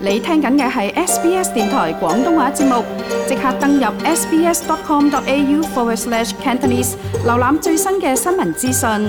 你聽緊嘅係 SBS 電台廣東話節目，即刻登入 sbs.com.au/Cantonese 瀏覽最新嘅新聞資訊。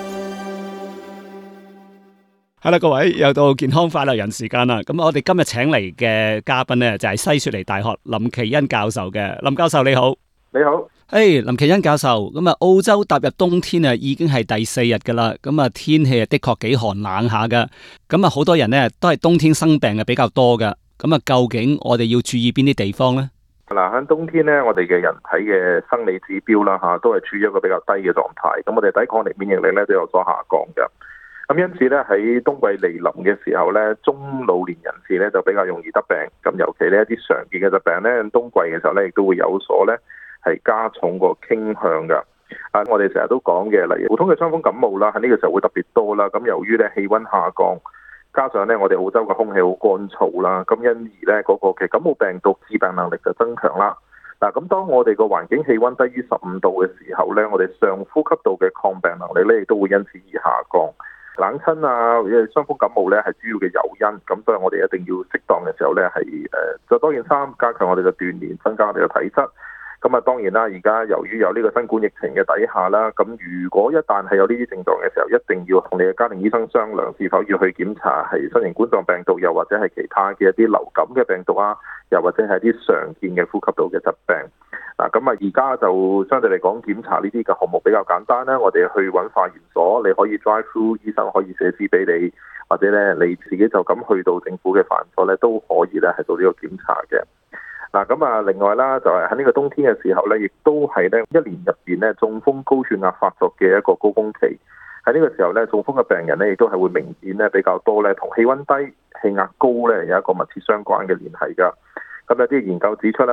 係啦，各位又到健康快樂人時間啦。咁我哋今日請嚟嘅嘉賓呢，就係西雪梨大學林奇恩教授嘅。林教授你好。 你好。 林奇恩教授，咁啊澳洲踏入冬天啊，已經係第4日噶啦。咁啊天氣啊的確幾寒冷下噶。咁啊好多人呢都係冬天生病嘅比較多噶。咁啊究竟我哋要注意邊啲地方呢？ 嗱，喺冬天呢，我哋嘅人體嘅生理指標啦都係處於一個比較低嘅狀態。咁我哋抵抗力、免疫力咧都有所下降嘅。咁因此咧喺冬季嚟臨嘅時候咧，中老年人士咧就比較容易得病。咁尤其呢一啲常見嘅疾病咧，冬季嘅時候咧亦都會有所咧係加重個傾向㗎。我哋成日都講嘅，例如普通嘅傷風感冒啦，喺呢個時候會特別多啦。咁由於咧氣溫下降，加上咧我哋澳洲嘅空氣好乾燥啦，咁因而咧嗰個嘅感冒病毒致病能力就增強啦。嗱，咁當我哋個環境氣溫低於15度嘅時候咧，我哋上呼吸道嘅抗病能力咧亦都會因此而下降。冷親啊，或者傷風感冒咧係主要嘅誘因，咁所以我哋一定要適當嘅時候咧係就多件衫，加強我哋嘅鍛鍊，增加我哋嘅體質。咁啊，當然啦，而家由於有呢個新冠疫情嘅底下啦，咁如果一旦係有呢啲症狀嘅時候，一定要同你嘅家庭醫生商量是否要去檢查係新型冠狀病毒，又或者係其他嘅一啲流感嘅病毒啊，又或者係啲常見嘅呼吸道嘅疾病。嗱，咁啊，而家就相對嚟講檢查呢啲嘅項目比較簡單啦。我哋去揾化驗所，你可以 drive through，醫生可以寫紙俾你，或者咧你自己就咁去到政府嘅化驗所咧都可以咧係做呢個檢查嘅。嗱，咁啊，另外啦，就係喺呢個冬天嘅時候咧，亦都係咧一年入邊咧中風高血壓發作嘅一個高峰期。喺呢個時候咧，中風嘅病人咧亦都係會明顯咧比較多咧，同氣溫低、氣壓高咧有一個密切相關嘅聯繫㗎。咁有啲研究指出咧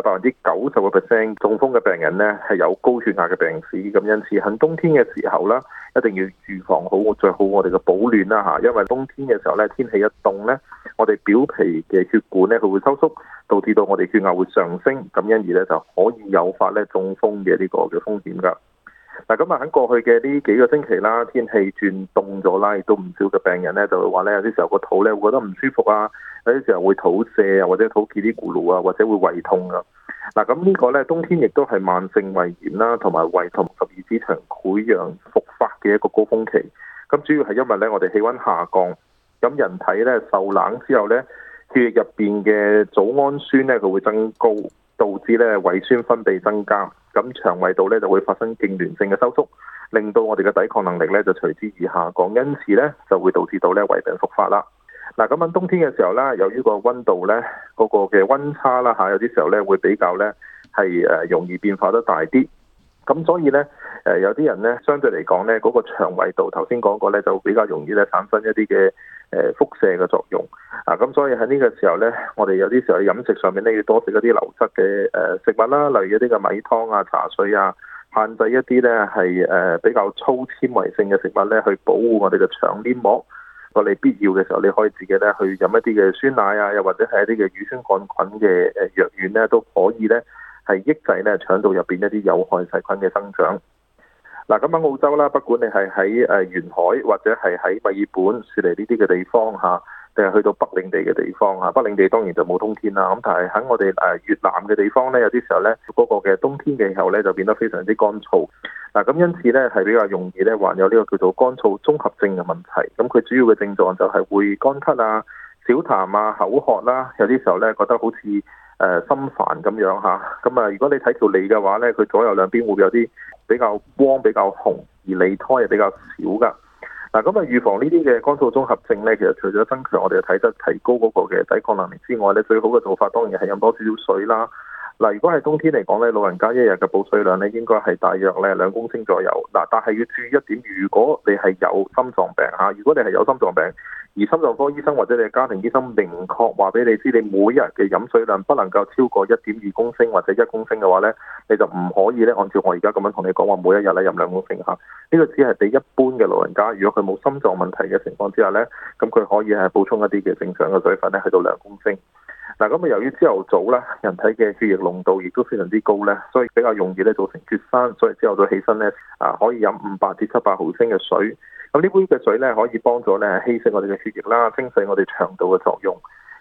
，90%中風嘅病人咧係有高血壓嘅病史。咁因此喺冬天嘅時候啦，一定要預防好最好我哋嘅保暖啦嚇，因為冬天嘅時候咧，天氣一凍咧，我哋表皮嘅血管咧佢會收縮，導致到我哋血壓會上升，咁因而咧就可以誘發咧中風嘅呢個嘅風險㗎。嗱，咁啊喺過去嘅呢幾個星期啦，天氣轉凍咗啦，亦都唔少嘅病人咧就會話咧有啲時候個肚咧會覺得唔舒服啊，有啲時候會肚瀉啊，或者肚嘰哩咕嚕啊，或者會胃痛啊。嗱，咁呢個咧冬天亦都係慢性胃炎啦，同埋胃同十二指腸潰瘍復發嘅一個高峰期。咁主要係因為咧我哋氣溫下降，咁人體咧受冷之後咧，血液入邊嘅組胺酸咧佢會增高，導致咧胃酸分泌增加，咁腸胃道咧就會發生痙攣性嘅收縮，令到我哋嘅抵抗能力咧就隨之而下降，因此咧就會導致到咧胃病復發啦。嗱，咁喺冬天嘅時候咧，由於個溫度咧嗰個嘅溫差啦嚇，有啲時候咧會比較咧係容易變化得大啲，咁所以咧有啲人咧相對嚟講咧嗰個腸胃道頭先講過咧就比較容易咧產生一啲嘅輻射嘅作用啊，咁所以喺呢個時候咧，我哋有啲時候喺飲食上面咧要多食一啲流質嘅食物啦，例如一啲嘅米湯啊、茶水啊，限制一啲咧係比較粗纖維性嘅食物咧，去保護我哋嘅腸黏膜。如果你必要嘅時候，你可以自己咧去飲一啲嘅酸奶啊，又或者係一啲嘅乳酸桿菌嘅藥丸咧，都可以咧係抑制咧腸道入邊一啲有害細菌嘅生長。嗱，咁喺澳洲啦，不管你係喺沿海或者係喺墨爾本、雪梨呢啲嘅地方嚇，定係去到北領地嘅地方嚇，北領地當然就冇冬天啦。咁但係喺我哋越南嘅地方咧，有啲時候咧嗰個嘅冬天嘅氣候咧就變得非常之乾燥。嗱，咁因此咧係比較容易咧患有呢個叫做乾燥綜合症嘅問題。咁佢主要嘅症狀就係會乾咳啊、少痰啊、口渴啦，有啲時候咧覺得好似心煩咁樣嚇。咁啊，如果你睇條脷嘅話咧，佢左右兩邊會有啲比較光、比較紅，而脷苔係比較少噶。嗱，咁啊預防呢啲嘅乾燥綜合症咧，其實除咗增強我哋嘅體質、提高嗰個嘅抵抗能力之外咧，最好嘅做法當然係飲多少少水啦。嗱，如果係冬天嚟講咧，老人家一日嘅補水量咧應該係大約咧2公升左右。嗱，但係要注意一點，如果你係有心臟病嚇，如果你係有心臟病，而心臟科醫生或者你嘅家庭醫生明確話俾你知，你每日嘅飲水量不能夠超過1.2公升或者1公升嘅話咧，你就唔可以咧按照我而家咁樣同你講話，每一日咧飲2公升嚇。呢個只係俾一般嘅老人家，如果佢冇心臟問題嘅情況之下咧，咁佢可以係補充一啲嘅正常嘅水分咧，去到2公升。嗱，咁啊由於朝頭早咧，人體嘅血液濃度亦都非常之高咧，所以比較容易咧造成脫山，所以朝頭早起身咧可以飲500至700毫升嘅水。咁呢杯嘅水咧可以幫助咧稀釋我哋嘅血液啦，清洗我哋腸道嘅作用。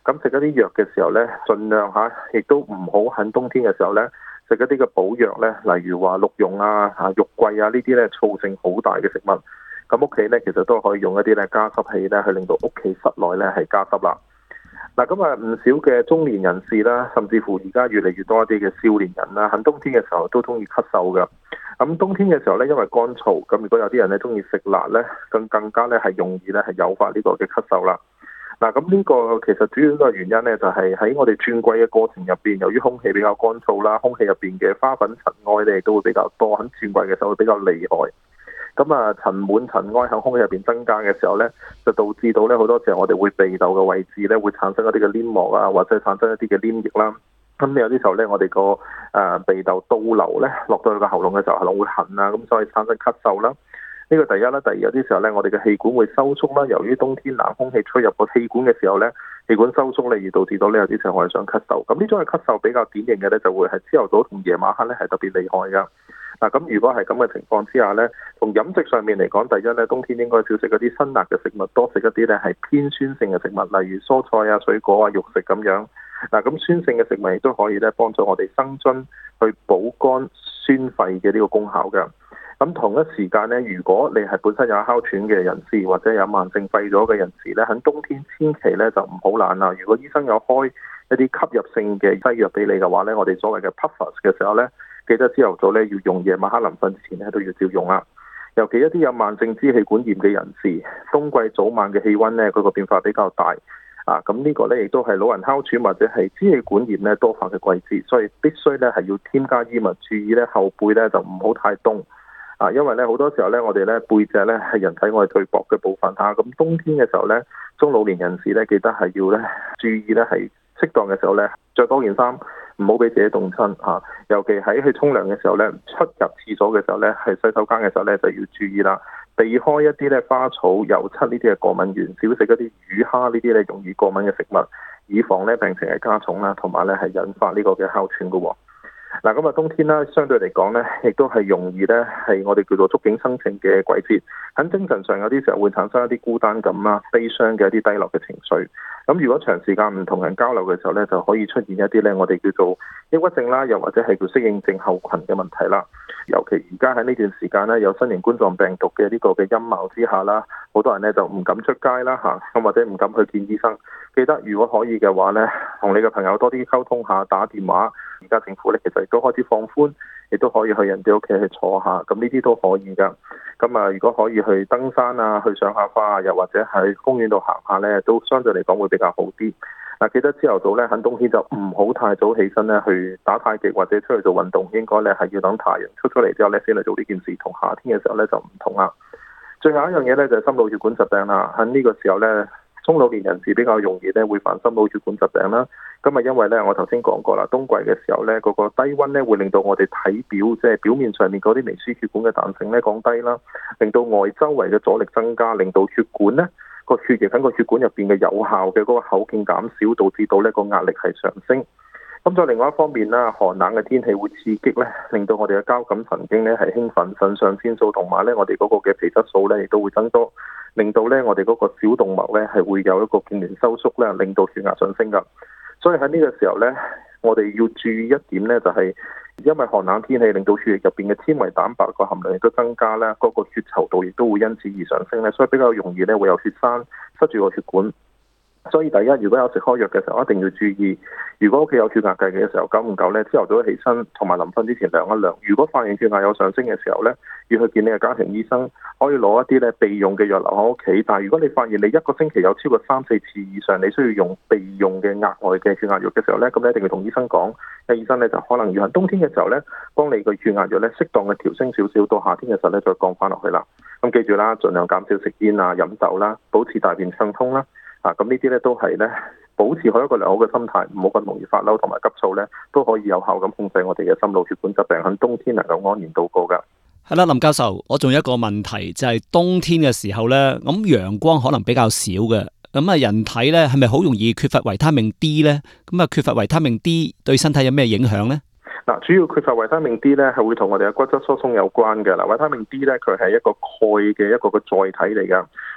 咁食一啲藥嘅時候呢，盡量亦都唔好喺冬天嘅時候呢食一啲嘅補藥呢，例如話鹿茸啊、肉桂啊呢啲呢，燥性好大嘅食物。咁屋企呢，其實都可以用一啲呢加濕器呢，去令到屋企室內呢係加濕啦。嗱，咁唔少嘅中年人士啦，甚至乎而家越嚟越多一啲嘅少年人啦，喺冬天嘅時候都中意咳嗽㗎。咁冬天嘅時候呢，因為乾燥，咁如果有啲人呢中意食辣呢，更加呢係容易呢係誘發呢個嘅咳嗽啦。嗱，咁呢個其實主要一個原因呢，就係喺我哋轉季嘅過程入邊，由於空氣比較乾燥啦，空氣入邊嘅花粉塵埃呢都會比較多，喺轉季嘅時候會比較厲害。咁塵蟎塵埃喺空氣入邊增加嘅時候呢，就導致到呢好多時候我哋會鼻竇嘅位置呢會產生一啲嘅黏膜啊，或者產生一啲嘅黏液啦。咁有啲時候呢，我哋個鼻竇倒流呢落到去個喉嚨嘅時候，可能會痕啊，咁所以產生咳嗽啦。呢個第一啦，第二有啲時候呢，我哋嘅氣管會收縮啦。由於冬天冷空氣吹入個氣管嘅時候呢，氣管收縮而導致到呢有啲時候我哋想咳嗽。咁呢種嘅咳嗽比較典型嘅呢，就會係朝頭早同夜晚黑呢係特別厲害㗎。嗱，咁如果係咁嘅情況之下呢，從飲食上面嚟講，第一呢，冬天應該少食一啲辛辣嘅食物，多食一啲呢係偏酸性嘅食物，例如蔬菜啊、水果啊、肉食咁樣。嗱，咁酸性嘅食物亦都可以呢幫助我哋生津，去補肝宣肺嘅呢個功效嘅。咁同一時間呢，如果你係本身有哮喘嘅人士，或者有慢性肺咗嘅人士呢，喺冬天千祈呢就唔好懶啦。如果醫生有開一啲吸入性嘅西藥俾你嘅話呢，我哋所謂嘅 puffers 嘅時候呢，記得朝頭早呢要用，夜晚黑臨瞓之前呢都要照用啦。尤其一啲有慢性支氣管炎嘅人士，冬季早晚嘅氣溫呢，佢個變化比較大咁呢個呢亦都係老人哮喘或者係支氣管炎呢多發嘅季節，所以必須呢係要添加衣物，注意呢後背呢就唔好太凍。因為咧好多時候咧，我哋咧背脊咧係人體我哋最薄嘅部分嚇。咁冬天嘅時候咧，中老年人士咧記得係要咧注意咧係適當嘅時候咧着多件衫，唔好俾自己凍親嚇。尤其喺去沖涼嘅時候咧，出入廁所嘅時候咧，係洗手間嘅時候咧就要注意啦，避開一啲咧花草、油漆呢啲嘅過敏源，少食一啲魚蝦呢啲咧容易過敏嘅食物，以防咧病情係加重啦，同埋咧係引發呢個嘅哮喘嘅喎。嗱，咁冬天啦，相對嚟講呢，亦都係容易呢，係我哋叫做觸景生情嘅季節。喺精神上有啲時候會產生一啲孤單感啦、悲傷嘅一啲低落嘅情緒。咁如果長時間唔同人交流嘅時候呢，就可以出現一啲呢，我哋叫做抑鬱症啦，又或者係叫適應症候群嘅問題啦。尤其而家喺呢段時間呢，有新型冠狀病毒嘅呢個嘅陰霾之下啦，好多人呢就唔敢出街啦咁或者唔敢去見醫生。記得如果可以嘅話呢，同你嘅朋友多啲溝通下，打電話。而家政府呢，其實亦都開始放寬，亦都可以去人哋屋企去坐下，咁呢啲都可以噶。咁如果可以去登山啊，去賞下花啊，又或者喺公園度行下呢，都相對嚟講會比較好啲。記得朝頭早呢，喺冬天就唔好太早起身呢，去打太極或者出去做運動，應該呢係要等太陽出嚟之後呢，先嚟做呢件事。同夏天嘅時候呢，就唔同啦。最後一樣嘢呢，就係心腦血管疾病啦。喺呢個時候呢，中老年人士比較容易呢會患心腦血管疾病啦。咁因為呢，我頭先講過啦，冬季嘅時候呢，嗰個低溫呢會令到我哋體表即係表面上面嗰啲微絲血管嘅彈性呢降低啦，令到外周圍嘅阻力增加，令到血管呢個血液喺個血管入邊嘅有效嘅嗰個口徑減少，導致到呢個壓力係上升。咁再另外一方面啦，寒冷嘅天氣會刺激呢，令到我哋嘅交感神經呢係興奮，腎上腺素同埋呢我哋嗰個嘅皮質素呢亦都會增多，令到呢我哋嗰個小動脈呢係會有一個痙攣收縮呢，令到血壓上升㗎。所以喺呢個時候呢，我哋要注意一點呢，就係因為寒冷天氣令到血液入邊嘅纖維蛋白個含量亦都增加呢，嗰個血稠度亦都會因此而上升呢，所以比較容易呢會有血栓塞住個血管。所以第一，如果有食開藥嘅時候，一定要注意。如果屋企有血壓計嘅時候，久唔久呢？朝頭早起身同埋臨瞓之前量一量。如果發現血壓有上升嘅時候呢，要去見你嘅家庭醫生，可以攞一啲呢備用嘅藥留喺屋企。但係如果你發現你一個星期有超過3-4次以上，你需要用備用嘅額外嘅血壓藥嘅時候呢，咁你一定要同醫生講。醫生呢就可能要喺冬天嘅時候呢，幫你個血壓藥呢適當嘅調升少少，到夏天嘅時候呢再降翻落去啦。咁記住啦，盡量減少食煙啊、飲酒啦，保持大便暢通啦。咁呢啲咧都係咧保持好一個良好嘅心態，唔好咁容易發嬲同埋急躁咧，都可以有效咁控制我哋嘅心腦血管疾病，喺冬天能夠安然度過噶。 係啦，林教授，我仲有一個問題，就係冬天嘅時候咧，咁陽光可能比較少嘅，咁人體咧係咪好容易缺乏維他命 D 咧？咁缺乏維他命 D 對身體有咩影響咧？ 主要缺乏維他命 D 咧，係會同我哋嘅骨質疏鬆有關嘅。維他命 D 咧，佢係一個鈣嘅一個載體嚟噶，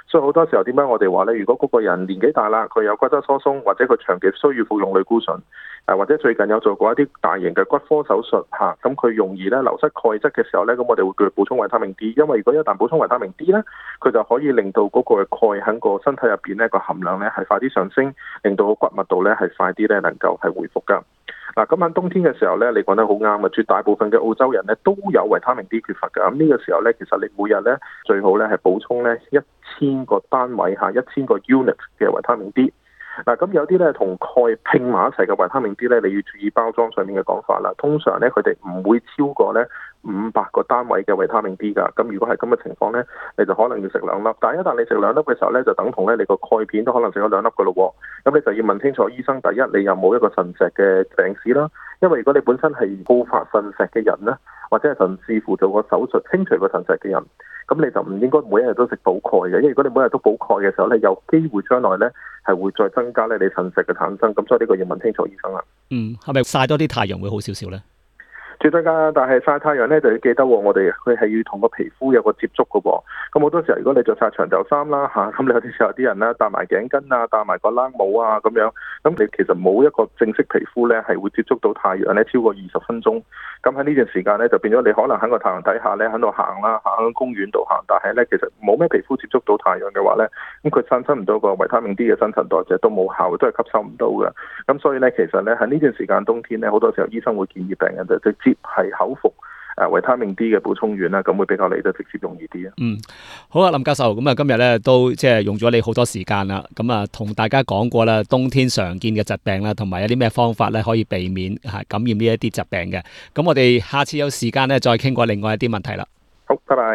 所以好多時候點解我哋話咧，如果嗰個人年紀大啦，佢有骨質疏鬆，或者佢長期需要服用類固醇，或者最近有做過一啲大型嘅骨科手術嚇，咁佢容易咧流失鈣質嘅時候咧，咁我哋會叫佢補充維他命 D， 因為如果一旦補充維他命 D 咧，佢就可以令到嗰個鈣喺個身體入邊咧個含量咧係快啲上升，令到個骨密度咧係快啲咧能夠係回復㗎。嗱，咁喺冬天嘅時候咧，你講得好啱啊！絕大部分嘅澳洲人咧都有維他命 D 缺乏㗎。咁呢個時候咧，其實你每日咧最好咧係補充咧1000個單位嚇1000個 unit 嘅維他命 D。嗱，咁有啲咧同鈣拼埋一齊嘅維他命 D 咧，你要注意包裝上面嘅講法啦。通常咧佢哋唔會超過咧500個單位嘅維他命 D 㗎。咁如果係咁嘅情況咧，你就可能要食2粒。但係一旦你食2粒嘅時候咧，就等同咧你個鈣片都可能食咗2粒㗎咯喎。咁你就要問清楚醫生，第一你有冇一個腎石嘅病史啦。因為如果你本身係好發腎石嘅人咧，或者係甚至乎做過手術清除個腎石嘅人，咁你就唔應該每一日都食補鈣嘅，因為如果你每日都補鈣嘅時候咧，有機會將來咧係會再增加咧你腎石嘅產生，咁所以呢個要問清楚醫生啦。 係咪曬多啲太陽會好少少咧？ 絕對㗎，但係曬太陽咧就要記得我哋佢係要同個皮膚有個接觸嘅喎。咁好多時候如果你着晒長袖衫啦嚇，咁你有啲時候啲人咧戴埋頸巾啊，戴埋個冷帽啊咁樣，咁你其實冇一個正式皮膚咧係會接觸到太陽咧超過20分鐘。咁喺呢段時間咧就變咗你可能喺個太陽底下咧喺度行啦，喺公園度行，但係咧其實冇咩皮膚接觸到太陽嘅話咧，咁佢產生唔到個維他命 D 嘅新陳代謝都冇效，都係吸收唔到嘅。咁所以咧其實咧喺呢段時間冬天咧好多時候醫生會建議病人就直接係口服維他命 D 嘅補充丸啦，咁會比較嚟得直接容易啲啊。 好啊，林教授，咁啊今日咧都即係用咗你好多時間啦，咁啊同大家講過啦，冬天常見嘅疾病啦，同埋有啲咩方法咧可以避免感染呢一啲疾病嘅。咁我哋下次有時間咧再傾過另外一啲問題啦。 好，拜拜。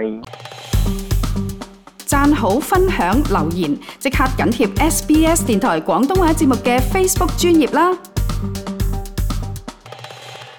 讚好、分享、留言，即刻緊貼SBS 電台廣東話節目嘅 Facebook 專頁啦。